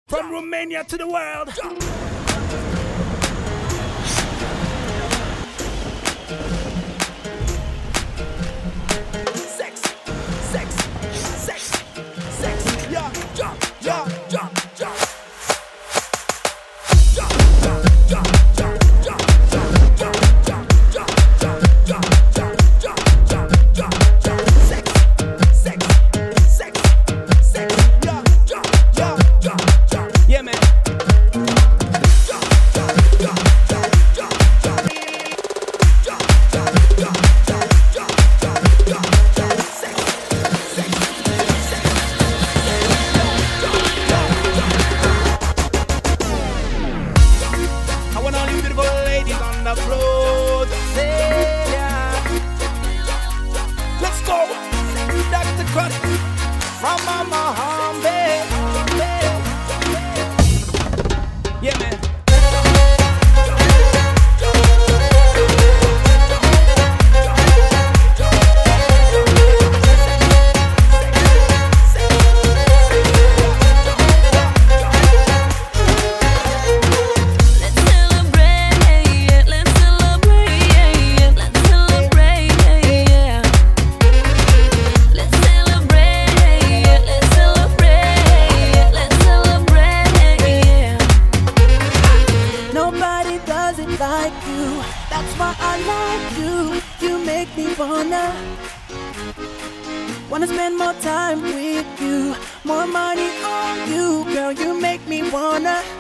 From Romania to the world. Sex, sex, sex, sex. Yeah, jump, jump, jump, jump. Jump, jump, jump, jump, jump, jump, jump, jump, jump, jump, jump, jump, jump, jump, jump. Sex, sex, sex, sex. Yeah, jump, jump, jump, jump. Yeah, man. Jump, jump, jump, jump, jump, jump. Jump, jump, jump, jump, jump, jump, jump, jump. Sex, sex, sex, I want all you beautiful ladies on the floor to say, yeah. Let's go. Dr. Cut from Mama Hambe. Yeah, man. Nobody does it like you. That's why I like you. You make me wanna spend more time with you. More money on you, girl. You make me wanna.